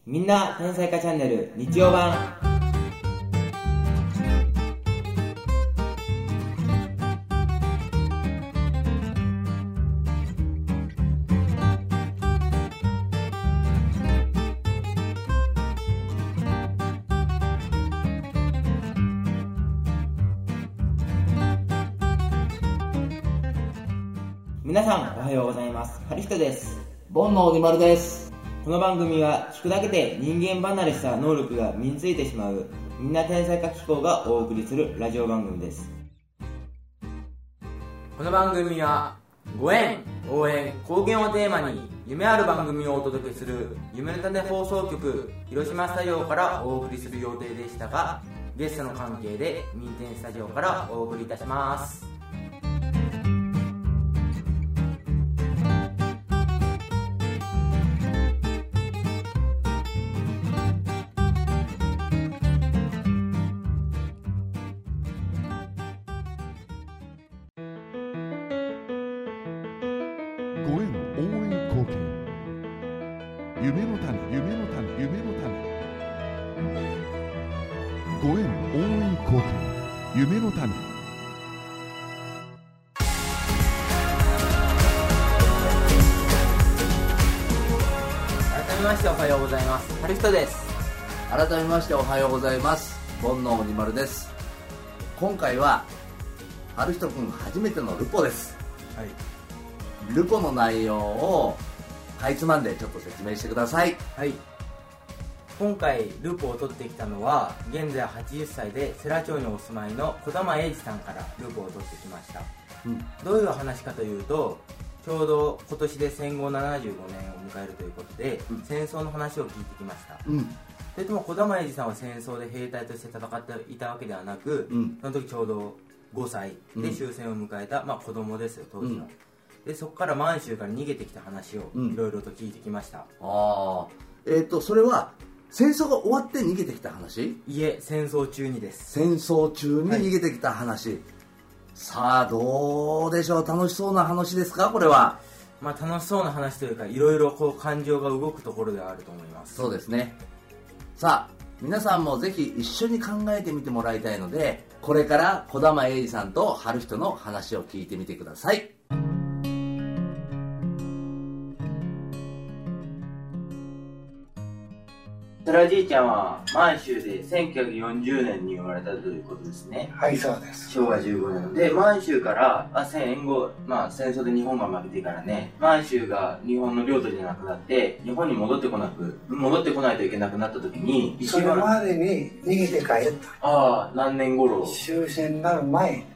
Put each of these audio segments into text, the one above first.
みんな天才化チャンネル日曜版。皆さんおはようございます。ハリヒトです。 ボンの鬼丸です。 この番組は聞くだけで人間離れした能力が身についてしまうみんな天才化機構がお送りするラジオ番組です。この番組はご縁、応援、貢献をテーマに夢ある番組をお届けする夢の種放送局広島スタジオからお送りする予定でしたが、ゲストの関係で民天スタジオからお送りいたします。 ご縁応援貢献夢の種ご縁応援貢献夢の種。 改めましておはようございます。ハリヒトです。 改めましておはようございます。ボンの鬼丸です。今回はハルヒト君初めてのルポです。 はい。 ルポの内容をかいつまんでちょっと説明してください。 はい。今回ルポを取ってきたのは現在80歳で世羅町にお住まいの児玉英二さんからルポを取ってきました。どういう話かというと、ちょうど今年で戦後75年を迎えるということで、戦争の話を聞いてきました。それとも児玉英二さんは戦争で兵隊として戦っていたわけではなく、その時ちょうど5歳で終戦を迎えた、子供ですよ、当時の。でそこから満州から逃げてきた話をいろいろと聞いてきました。 それは戦争が終わって逃げてきた話？ いえ、戦争中にです。 戦争中に逃げてきた話、さあどうでしょう。楽しそうな話ですか、これは。 楽しそうな話というか、いろいろこう感情が動くところではあると思います。 そうですね。さあ皆さんもぜひ一緒に考えてみてもらいたいので、これから児玉英二さんと春人の話を聞いてみてください。 それはじいちゃんは満州で1940年に生まれたということですね。 はい、そうです。 昭和15年で、満州から戦後、戦争で日本が負けてからね、満州が日本の領土じゃなくなって日本に戻ってこないといけなくなった時に、 それまでに逃げて帰った。 何年頃？ 終戦になる前。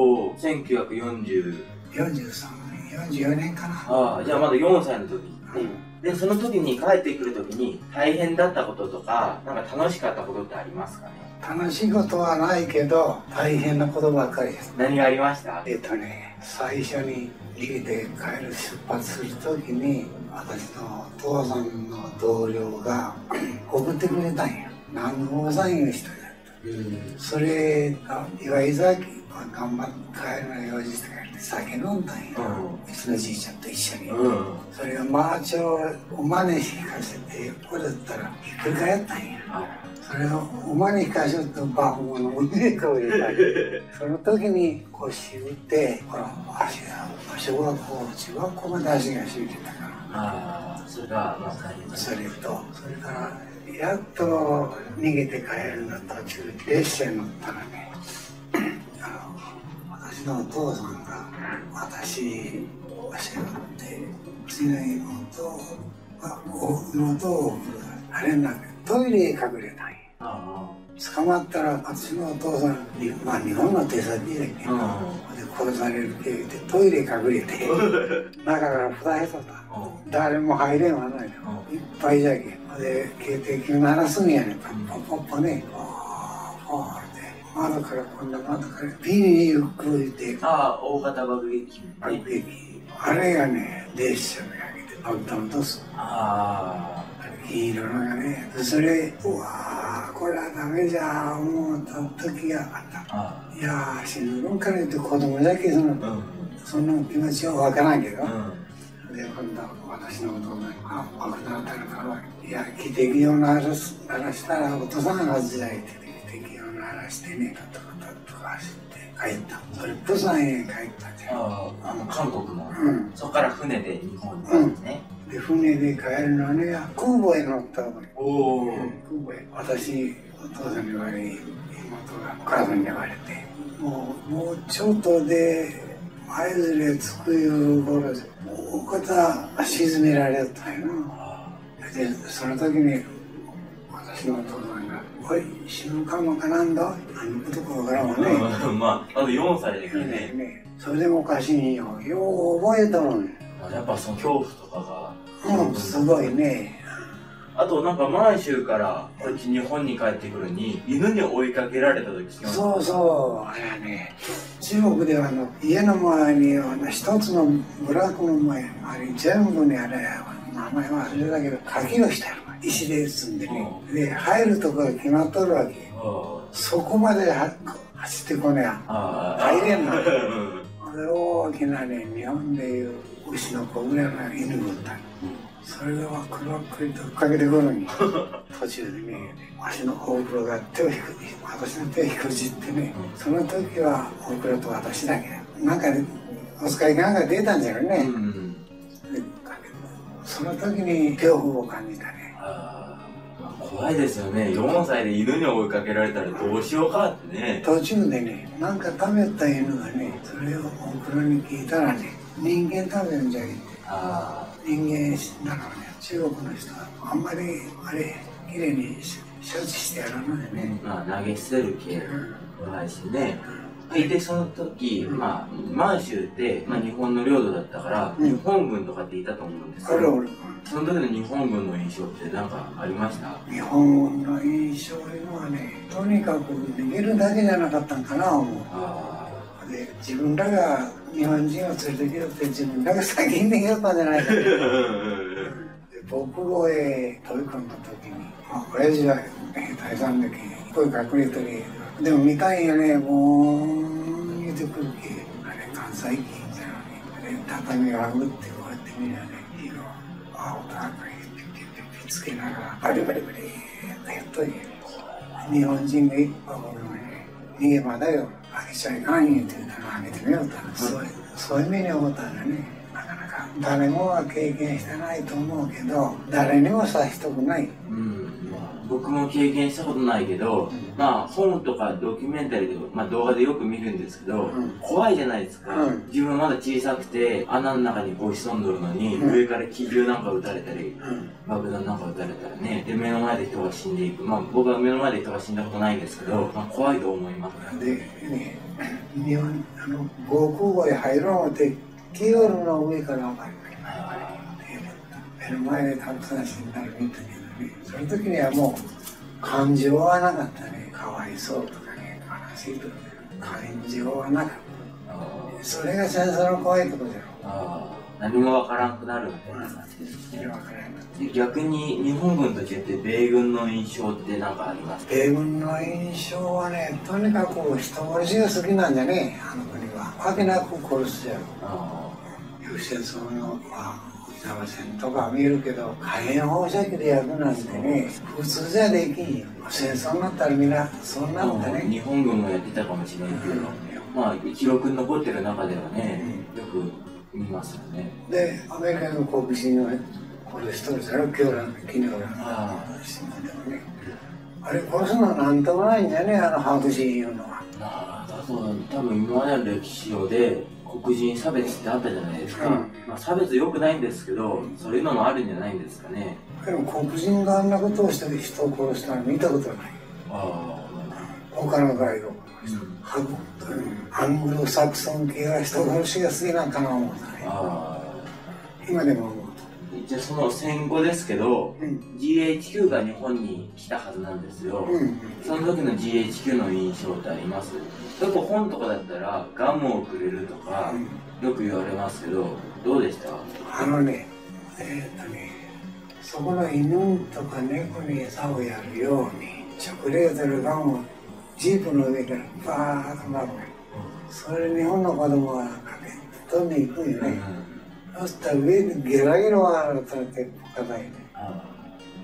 1940 43年44年かな。 じゃあまだ4歳の時で、その時に帰ってくる時に大変だったこととか、なんか楽しかったことってありますかね？ 楽しいことはないけど大変なことばっかりです。 何がありました？ 最初に逃げて帰る出発する時に、私の父さんの同僚が送ってくれたんや。何の大騒ぎしたんやった。それが岩井崎頑張って帰るの用事して帰って酒飲んだんや。うちのじいちゃんと一緒に。それがマーチを馬に引かせて横だったらひっくり返ったんや。それを馬に引かせるとバフモの胸を入れたんや。その時に腰打って、足が小学校中学校まで足がしびれたから。 それがそれからやっと逃げて帰るの途中列車に乗ったらね、私のお父さんが私を背負ってうちの妹をあれなんだけどトイレへ隠れたんや。捕まったら私のお父さんに、日本の手先だけど、殺される系でトイレ隠れて中から蓋へとった。誰も入れんわないよ。いっぱいじゃけんで警笛球鳴らすんやねん。ポンポンポンね、窓からビリゆっくりで大型爆撃機、 あれがね列車に上げて爆弾落とす。黄色のがね、それこれはダメじゃ思った時があった。いや死ぬのから言って子供だけその気持ちは分からんけど、で今度私のことが爆弾当たるからいいや、汽笛を鳴らしたらお父さんが時代で汽笛を鳴らしてね、カタカタとか走って帰った。それプサンへ帰ったじゃん。 韓国の、そこから船で日本に帰ってね、 で船で帰るのに空母へ乗ったわけ。空母へ。私、お父さんに言われ、妹がお母さんに言われて、もうちょっとで舞鶴へ着くいう頃で、お方沈められたよな。で、その時に私のお父さんが、おい、死ぬかもかなんだ、何のことかわからんわね。 まあ、あと4歳でね。 それでもおかしいよ。よう覚えたもん。 やっぱその恐怖とかが。 すごいね。 あとなんか満州からこっち日本に帰ってくるに犬に追いかけられた時。 そうそう、あれはね、中国では家の前に一つの部落の前に全部にあれ名前は忘れたけど柿をしてあるわ、石で積んでね、で入るところが決まっとるわけ。そこまで走ってこねや入れんの。大きなね、日本でいう牛の子ぐらいの犬がおった。それが黒くりと追っかけてくるに途中でね、足の大黒が手を引く、私の手を引くじってね、その時は大黒と私だけなんかお使いが出たんじゃろね、その時に恐怖を感じたね。 怖いですよね。4歳で犬に追いかけられたらどうしようかってね。 途中でね、なんか食べた犬がね、それを大黒に聞いたらね、人間食べるんじゃいけない。人間なのね、中国の人はあんまりあれきれいに処置してやらないね。 投げ捨てる系もないしね。でその時、満州って、日本の領土だったから、日本軍とかっていたと思うんですけど、その時の日本軍の印象って何かありました？ 日本軍の印象いうのはね、とにかく逃げるだけじゃなかったんかな思う。で自分らが日本人を連れてきよって自分らが先に逃げよったんじゃないか。母国へ飛び込んだ時に、親父は大惨で声隠れてる。でも見たいよね、もう言うてくるけ、あれ関西機じゃのに、畳をあぐってこうやって見りゃね、色青と赤いピつけながらバリバリバリってやっといて、日本人が一歩もね、逃げ場だよ、あげちゃいかん言うて言うたらあげてみようと、そういう目に思ったらね、なかなか誰もは経験してないと思うけど、誰にもさしとくない。 僕も経験したことないけど、本とかドキュメンタリーとか、動画でよく見るんですけど、怖いじゃないですか。自分まだ小さくて穴の中にこう潜んどるのに、上から気球なんか撃たれたり、爆弾なんか撃たれたらね、で目の前で人が死んでいく。僕は目の前で人が死んだことないんですけど、怖いと思います。 でね、日本防空壕へ入ろう思ってキーオルの上から上がり目の前でたくさん死んだら見たけどね、その時にはもう感情はなかったね。かわいそうとかね、悲しいとかね、感情はなかった。それが戦争の怖いところじゃろ。 何もわからんくなるみたいな感じですね。逆に日本軍と違って米軍の印象って何かありますか？ 米軍の印象はね、とにかく人殺しが好きなんじゃねえ、あの国は。わけなく殺すじゃろ。戦争の沖縄戦とか見るけど、火炎放射器で焼くなんてね、普通じゃできんよ。戦争になったらみんなそんなんだね。 日本軍もやってたかもしれないけど、記録に残ってる中ではね、よく見ますよね。 で、アメリカの黒人の殺しとるじゃろ、キョウラのキノラの新聞でもね。あれ殺すのはなんともないんじゃね、あの白人いうのは。 多分今までの歴史上で黒人差別ってあったじゃないですか。差別良くないんですけど、そういうのもあるんじゃないんですかね。 でも黒人があんなことをして人を殺したの見たことない。他の外国、アングロサクソン系は人殺しが好きなんかな思うね。今でも思う。 じゃあその戦後ですけど、GHQ が日本に来たはずなんですよ。その時の GHQ の印象ってあります？よく本とかだったらガムをくれるとかよく言われますけど、どうでした？ そこの犬とか猫に餌をやるようにチョコレートのガムをジープの上からバーッと巻く。それ日本の子供はかけ飛んでいくんよね。そしたら上にゲラゲラ笑うとって硬いね。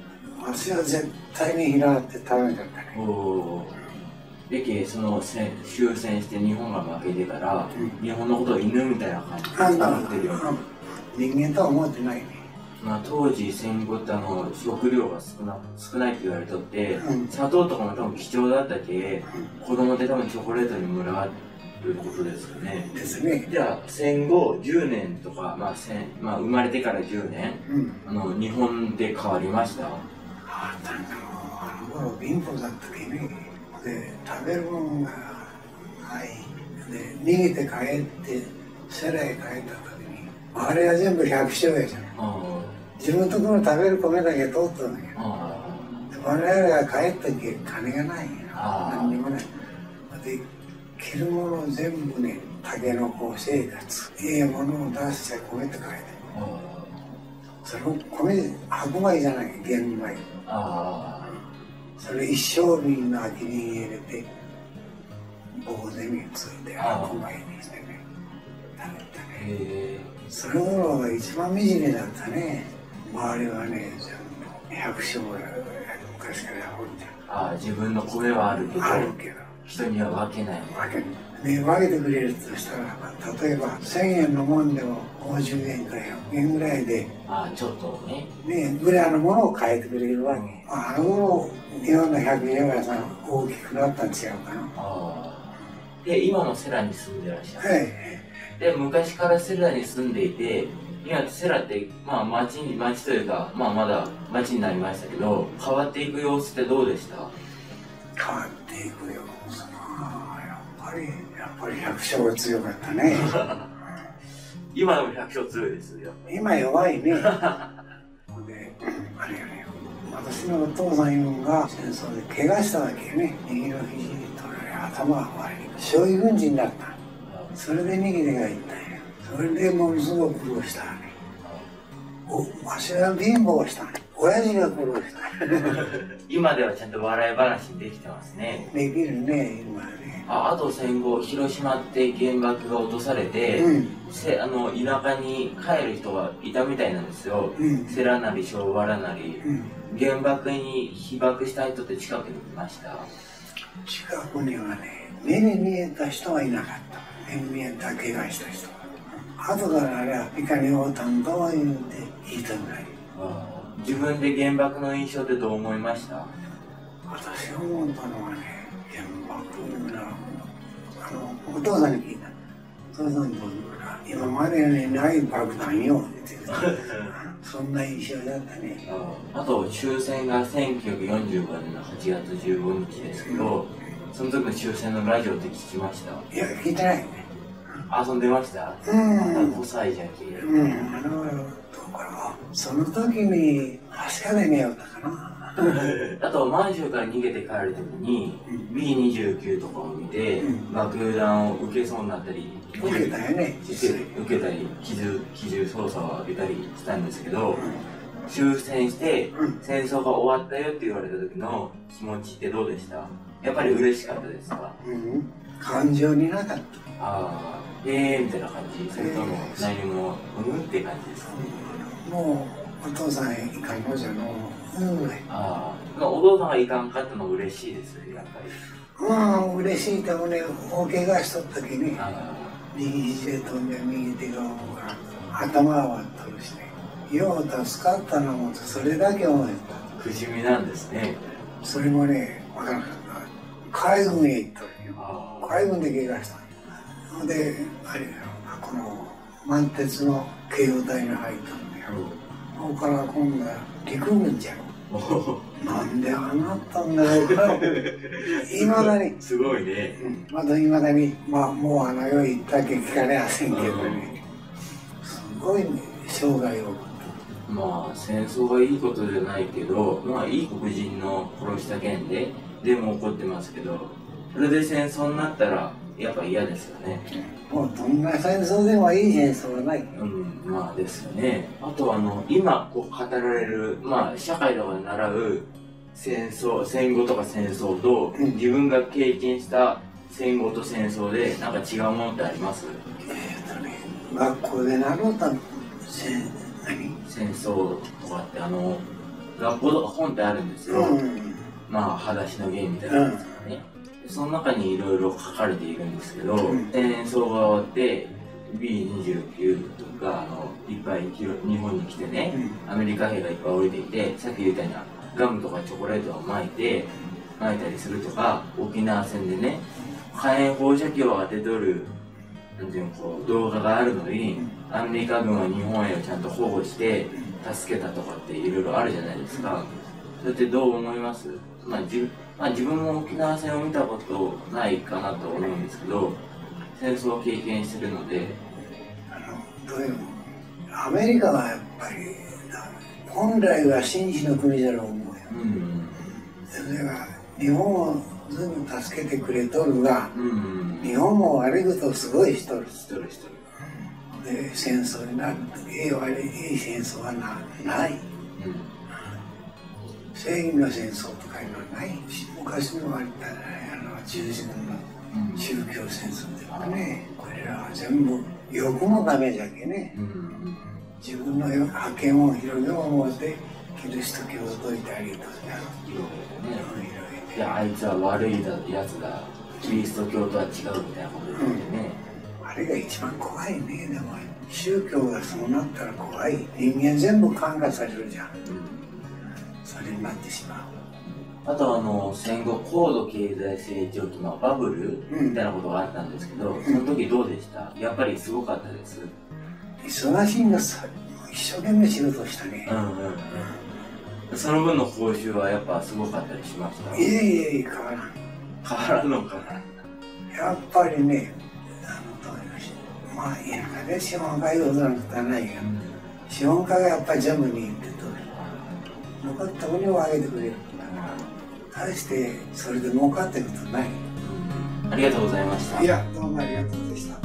私は絶対に平って食べなかったね。 おお。でけその終戦して日本が負けてから、日本のことを犬みたいな感じで思ってるような。 人間とは思ってないね。 まあ、当時戦後って食料が少ないって言われとって、砂糖とかも多分貴重だったけ、子供って多分チョコレートに群がることですよね。 ですね。 じゃあ戦後10年とか、生まれてから10年、日本で変わりました。 あの頃貧乏だったけね。で食べるものがないで逃げて帰って世来帰った時にあれは全部百姓やじゃん。自分のところ食べる米だけ通ったんだけど我々が帰った時金がないよ。何にもないで着るものを全部ねタケノコ生活いいものを出して米って書いてそれを米白米じゃない玄米それ一升瓶の空きに入れて棒でねついて白米にしてね食べたね。その頃が一番惨めだったね。周りはね全部百姓が昔から掘って自分の米はあるけど人には分けない。 分けてくれるとしたら例えば1000円のもんでも50円か100円ぐらいでちょっとねぐらいのものを変えてくれるわけ。あの頃日本の100円屋さん大きくなったん違うかな。 で今もセラに住んでらっしゃる。 はい。 で昔からセラに住んでいて今セラって町というかまだ町になりましたけど変わっていく様子ってどうでした？ 変わっていく様子やっぱり百姓が強かったね。 今の百姓強いですよ。 今弱いね。であれやね私のお父さんいうのが戦争で怪我したわけよね。右の肘に取られ頭が悪い傷痍軍人だった。それで逃げて帰ったんよ。それでものすごく苦労したわね。わしは貧乏したね。親父が苦労した今ではちゃんと笑い話できてますね。 できるね今ね。 あと戦後広島って原爆が落とされて、田舎に帰る人がいたみたいなんですよ。世良なり昭和なり、原爆に被爆した人って近くにいました？ 近くにはね目に見えた人はいなかった。目に見えた怪我した人は後からあれはピカに会うたんだわ言うて聞いたぐらい。 自分で原爆の印象ってどう思いました？ 私が思ったのはね原爆いうのはお父さんに聞いた。お父さんに今までにない爆弾よって言ってそんな印象だったね。 あと終戦が1945年の8月15日ですけど、その時の終戦のラジオって聞きました？ いや聞いてないね。 遊んでました？5歳じゃけ。 その時にアカデミーだったかな。 あと満州から逃げて帰る時に B29 とかを見て、爆弾を受けそうになったり受けたよね。 受けたり機銃操作を受けたりしたんですけど、終戦して戦争が終わったよって言われた時の気持ちってどうでした？やっぱり嬉しかったですか？ 感情になかった。 みたいな感じ？それとも何もって感じですか？ もうお父さんいかんのじゃのお父さんがいかんかったの嬉しいですよやっぱり。 嬉しいともね大怪我しとった時に右肘で飛んで右手が頭は割っとるしねよう助かったのもそれだけ思えた。 不死身なんですね。 それもね分からなかった。海軍へ行っとるよ。海軍で怪我したのであれだよこの満鉄の警護隊に入ったんだよ。そこから今度は陸軍じゃろ。なんでああなったんだろうか。いまだにすごいね。 まだいまだにもう世へ行ったけ聞かれませんけどね。すごいね生涯を。 戦争がいいことじゃないけどいい黒人の殺した件でも起こってますけど、それで戦争になったらやっぱ嫌ですよね。 もうどんな戦争でもいい戦争はない。 ですよね。あと今語られる社会とかで習う戦後とか戦争と、自分が経験した戦後と戦争でなんか違うものってあります？ 学校で習うた戦争とかって学校とか本ってあるんですよ、まあ裸足のゲームみたいなやつとかね、その中にいろいろ書かれているんですけど、戦争が終わって B29 とかいっぱい日本に来てね、アメリカ兵がいっぱい降りていて、さっき言ったようにガムとかチョコレートを撒いたりするとか、沖縄戦でね火炎放射器を当てとるなんていうのこう動画があるのに、アメリカ軍は日本兵をちゃんと保護して助けたとかっていろいろあるじゃないですか。それってどう思います？自分も沖縄戦を見たことないかなと思うんですけど、戦争を経験してるので、 どういうのアメリカはやっぱり本来は紳士の国だろう思うよ、それが日本をずいぶん助けてくれとるが、日本も悪いことをすごいしとるで、戦争になるといい戦争はない、正義の戦争とかいうのはないし、昔のあった中心の宗教戦争とかね、これらは全部欲のためじゃけね、自分の覇権を広げよう思ってキリスト教を説いてあげたんだ。 いや、あいつは悪いやつだ、キリスト教とは違うみたいなこと言ってね、 あれが一番怖いね。でも宗教がそうなったら怖い。人間全部感化されるじゃん、それになってしまう。 あと戦後高度経済成長期のバブルみたいなことがあったんですけど、その時どうでした？やっぱりすごかったです？ 忙しいんださ、一生懸命仕事したね。 その分の報酬はやっぱすごかったりしました？ いえ変わらん。 変わらんのかな。 やっぱりね、まあ田舎で資本家用なことはないが、資本家がやっぱり全部に言ってとる。残ったものをあげてくれるんだから、大してそれで儲かってることない。 ありがとうございました。 いや、どうもありがとうでした。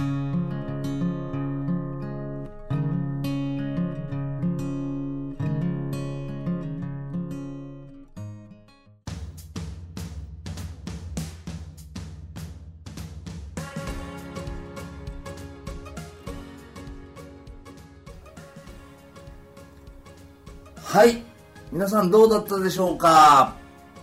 はい、皆さんどうだったでしょうか。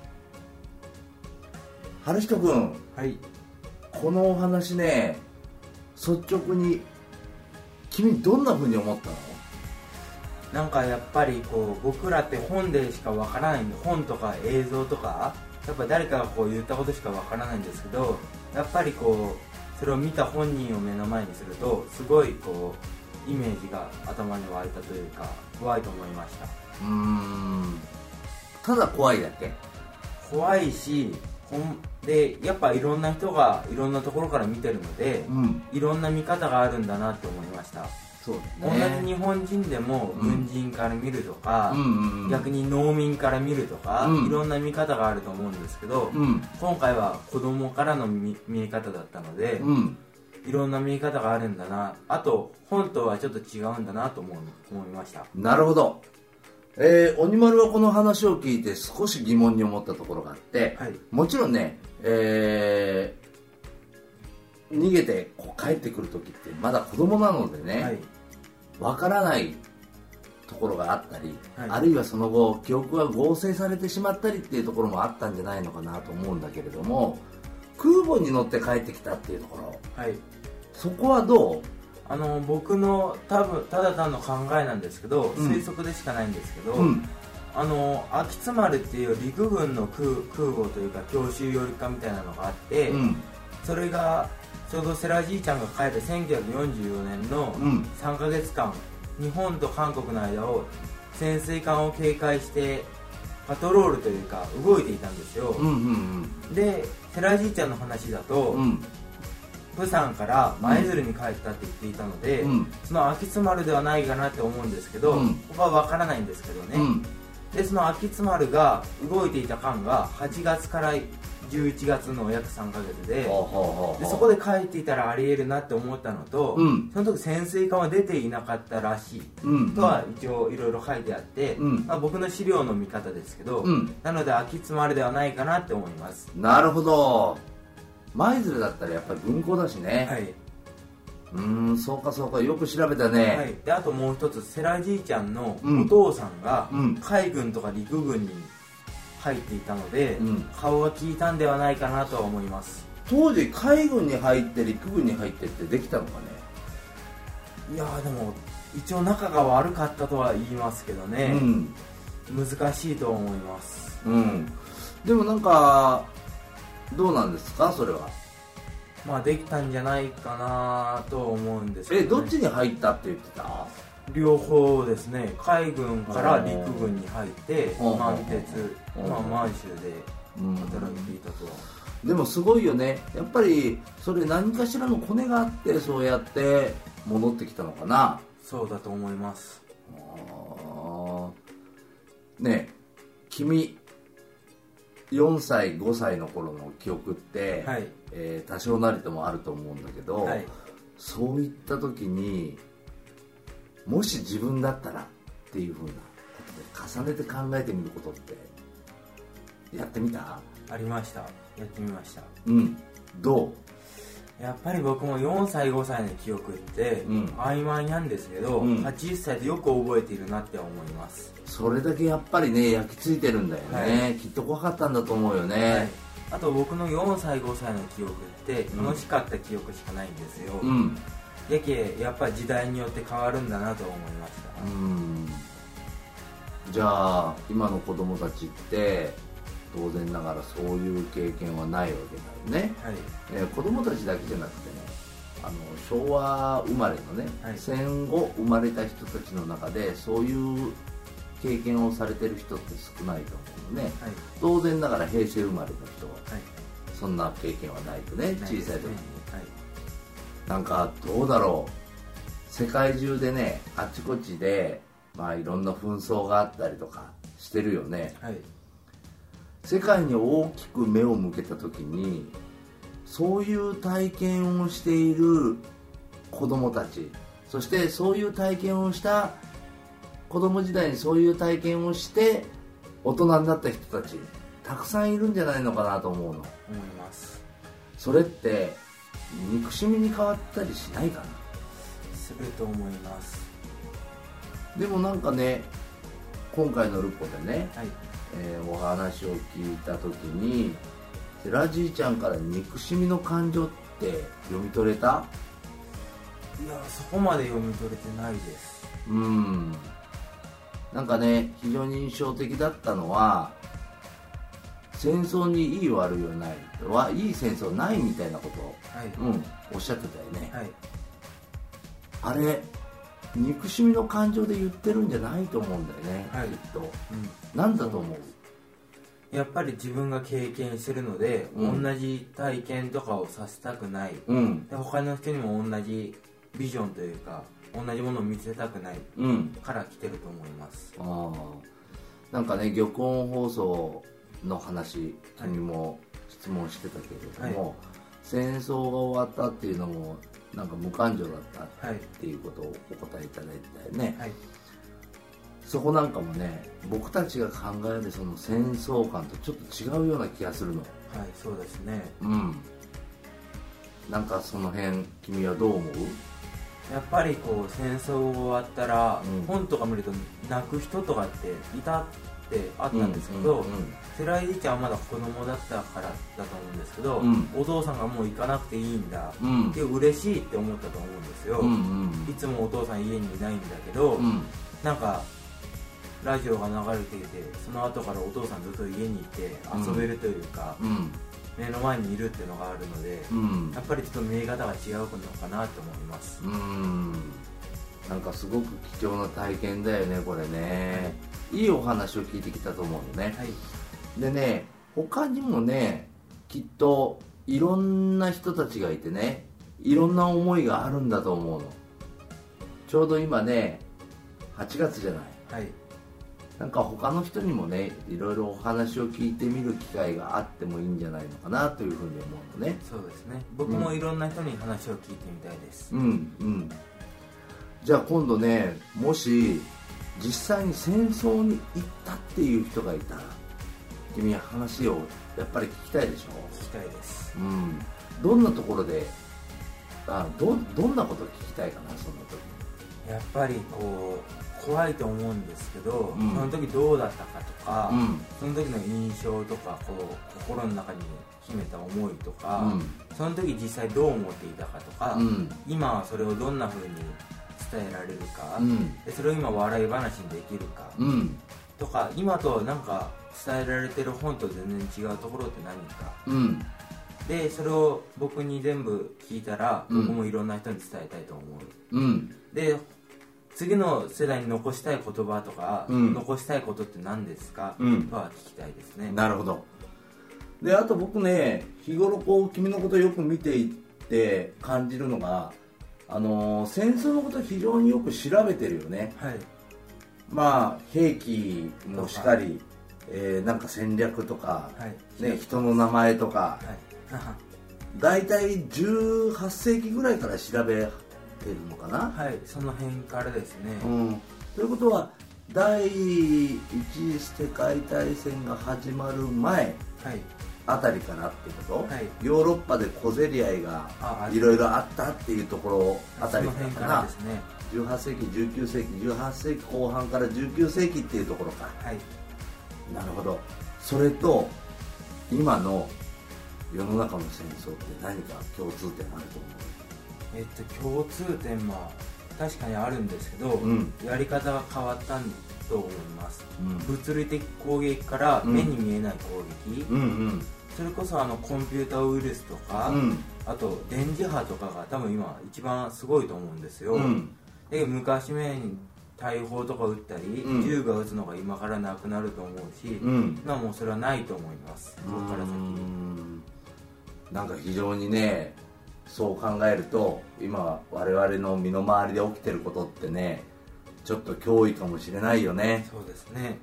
春人くん、 はい、 このお話ね、率直に君どんな風に思ったの？ なんかやっぱりこう僕らって本でしかわからないんで、本とか映像とかやっぱ誰かがこう言ったことしかわからないんですけど、やっぱりこうそれを見た本人を目の前にするとすごいこうイメージが頭に湧いたというか、怖いと思いました。 ただ怖いだけ？ 怖いし、でやっぱいろんな人がいろんなところから見てるので、いろんな見方があるんだなって思いました。そうね、同じ日本人でも軍人から見るとか、逆に農民から見るとか、いろんな見方があると思うんですけど、今回は子供からの見え方だったので、いろんな見え方があるんだな、あと本とはちょっと違うんだなと思いました。 なるほど。鬼丸はこの話を聞いて少し疑問に思ったところがあって、はい、もちろんね、逃げてこう帰ってくる時ってまだ子供なのでね、わからないところがあったり、あるいはその後記憶が合成されてしまったりっていうところもあったんじゃないのかなと思うんだけれども、空母に乗って帰ってきたっていうところ、そこはどう？ 僕のただ単の考えなんですけど、推測でしかないんですけど、秋津丸っていう陸軍の空母というか強襲寄りかみたいなのがあって、それがちょうど世良じいちゃんが帰る1944年の3ヶ月間、日本と韓国の間を潜水艦を警戒してパトロールというか動いていたんですよ。で世良じいちゃんの話だと、プサンから舞鶴に帰ったって言っていたので、その秋津丸ではないかなって思うんですけど、ここは分からないんですけどね、でその秋津丸が動いていた間が8月から11月の約3ヶ月で、そこで帰っていたらありえるなって思ったのと、その時潜水艦は出ていなかったらしい、とは一応いろいろ書いてあって、僕の資料の見方ですけど、なので秋津丸ではないかなって思います。 なるほど。舞鶴だったらやっぱり軍港だしね、 そうかそうか、よく調べたね。 はい、であともう一つ、セラじいちゃんのお父さんが海軍とか陸軍に入っていたので、顔が利いたんではないかなとは思います。 当時海軍に入って陸軍に入ってってできたのかね。 いやでも一応仲が悪かったとは言いますけどね、難しいと思います。 でもなんかどうなんですか、それは。 まあできたんじゃないかなと思うんですけど、ね、 どっちに入ったって言ってた？ 両方ですね。海軍から陸軍に入って満鉄、満州で働いていたとは。 でもすごいよね、やっぱりそれ何かしらのコネがあってそうやって戻ってきたのかな。 そうだと思います。 ねえ、君4歳5歳の頃の記憶って、多少なりともあると思うんだけど、そういった時にもし自分だったらっていうふうなことで重ねて考えてみることってやってみた？ ありました。やってみました。 どう？ やっぱり僕も4歳5歳の記憶って曖昧なんですけど、80歳でよく覚えているなって思います。 それだけやっぱりね焼き付いてるんだよね、きっと怖かったんだと思うよね、 あと僕の4歳5歳の記憶って楽しかった記憶しかないんですよ、やけやっぱり時代によって変わるんだなと思いました。 じゃあ今の子供たちって当然ながらそういう経験はないわけだよね、子供たちだけじゃなくてね、昭和生まれのね、戦後生まれた人たちの中でそういう経験をされてる人って少ないと思うのね、当然ながら平成生まれの人は、そんな経験はないとね、小さい時に、なんかどうだろう、世界中でねあちこちでいろんな紛争があったりとかしてるよね、世界に大きく目を向けた時にそういう体験をしている子供たち、そしてそういう体験をした子供時代にそういう体験をして大人になった人たちたくさんいるんじゃないのかなと思うの。 思います。 それって憎しみに変わったりしないかな。 すると思います。 でもなんかね、今回のルポでね、お話を聞いた時にセラじいちゃんから憎しみの感情って読み取れた？ いや、そこまで読み取れてないです。 なんかね、非常に印象的だったのは、戦争にいい悪いはない、いい戦争ないみたいなことを、おっしゃってたよね、あれ憎しみの感情で言ってるんじゃないと思うんだよね、きっと、なんだと思う？ やっぱり自分が経験してるので、同じ体験とかをさせたくない、で他の人にも同じビジョンというか同じものを見せたくないから来てると思います。 なんかね、玉音放送の話、君も質問してたけれども、戦争が終わったっていうのもなんか無感情だったっていうことをお答えいただいてたよね、そこなんかもね、僕たちが考えるその戦争観とちょっと違うような気がするの。 そうですね。 なんかその辺君はどう思う？ やっぱりこう戦争が終わったら、本とか見ると泣く人とかっていたってあったんですけど、セラじいちゃんはまだ子供だったからだと思うんですけど、お父さんがもう行かなくていいんだって嬉しいって思ったと思うんですよ、いつもお父さん家にいないんだけど、なんかラジオが流れていて、その後からお父さんずっと家にいて遊べるというか、目の前にいるっていうのがあるので、やっぱりちょっと見え方が違うのかなと思います。 なんかすごく貴重な体験だよね、これね、いいお話を聞いてきたと思うよね、でね、他にもね、きっといろんな人たちがいてね、いろんな思いがあるんだと思うの。ちょうど今ね、8月じゃない、なんか他の人にもね、いろいろお話を聞いてみる機会があってもいいんじゃないのかなというふうに思うのね。 そうですね、僕もいろんな人に話を聞いてみたいです。 じゃあ今度ね、もし実際に戦争に行ったっていう人がいたら、君は話をやっぱり聞きたいでしょ？ 聞きたいです。 どんなところでどんなことを聞きたいかな、その時。 やっぱりこう怖いと思うんですけど、その時どうだったかとか、その時の印象とか、こう心の中に秘めた思いとか、その時実際どう思っていたかとか、今はそれをどんな風に伝えられるか、でそれを今笑い話にできるか、とか、今となんか伝えられてる本と全然違うところって何か、でそれを僕に全部聞いたら、僕もいろんな人に伝えたいと思う、で次の世代に残したい言葉とか、残したいことって何ですか、とは聞きたいですね。 なるほど。であと僕ね、日頃こう君のことをよく見ていって感じるのが、戦争のことを非常によく調べてるよね。まあ兵器もしかり、なんか戦略とか、人の名前とか、だいたい18世紀ぐらいから調べてるのかな。 その辺からですね。 ということは第一次世界大戦が始まる前、あたりからってこと、ヨーロッパで小競り合いがいろいろあったっていうところあたりからかな。18世紀19世紀18世紀後半から19世紀っていうところか。なるほど。それと今の世の中の戦争って何か共通点あると思う？ 共通点は確かにあるんですけど、やり方が変わったと思います、物理的攻撃から目に見えない攻撃、それこそコンピューターウイルスとか、あと電磁波とかが多分今一番すごいと思うんですよ、で昔目に大砲とか撃ったり、銃が撃つのが今からなくなると思うし、今もうそれはないと思います。そこから先なんか非常にね、そう考えると今我々の身の回りで起きてることってね、ちょっと脅威かもしれないよね。 そうですね。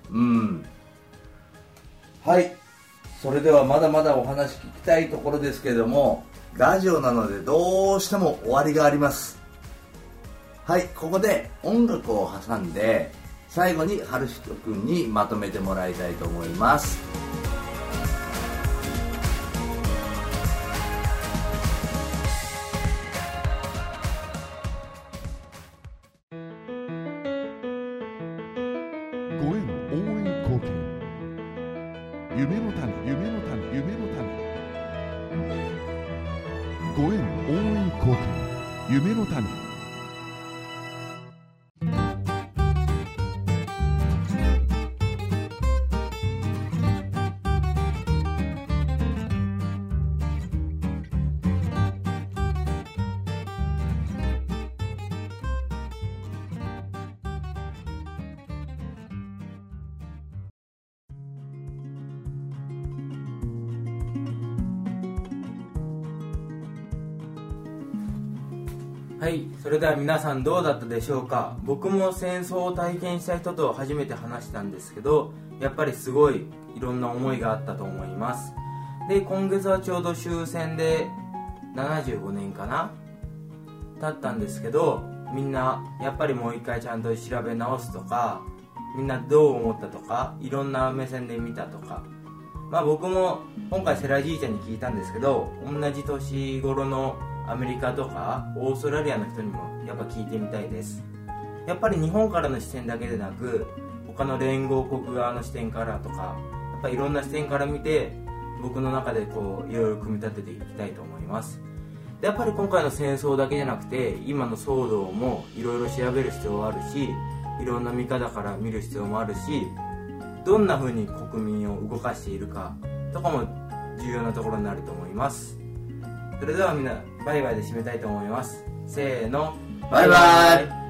はい、それではまだまだお話聞きたいところですけれども、ラジオなのでどうしても終わりがあります。はい、ここで音楽を挟んで最後に春人くんにまとめてもらいたいと思います。 ご縁応援貢献、夢の種、夢の種、夢の種。ご縁応援貢献、夢の種。 はい、それでは皆さんどうだったでしょうか。僕も戦争を体験した人と初めて話したんですけど、やっぱりすごいいろんな思いがあったと思います。で、今月はちょうど終戦で75年かな経ったんですけど、みんなやっぱりもう一回ちゃんと調べ直すとか、みんなどう思ったとか、いろんな目線で見たとか、僕も今回セラじいちゃんに聞いたんですけど、同じ年頃のアメリカとかオーストラリアの人にもやっぱ聞いてみたいです。やっぱり日本からの視点だけでなく、他の連合国側の視点からとか、やっぱいろんな視点から見て、僕の中でこういろいろ組み立てていきたいと思います。でやっぱり今回の戦争だけじゃなくて、今の騒動もいろいろ調べる必要はあるし、いろんな見方から見る必要もあるし、どんな風に国民を動かしているかとかも重要なところになると思います。それではみんなバイバイで締めたいと思います。せーの、 バイバイ。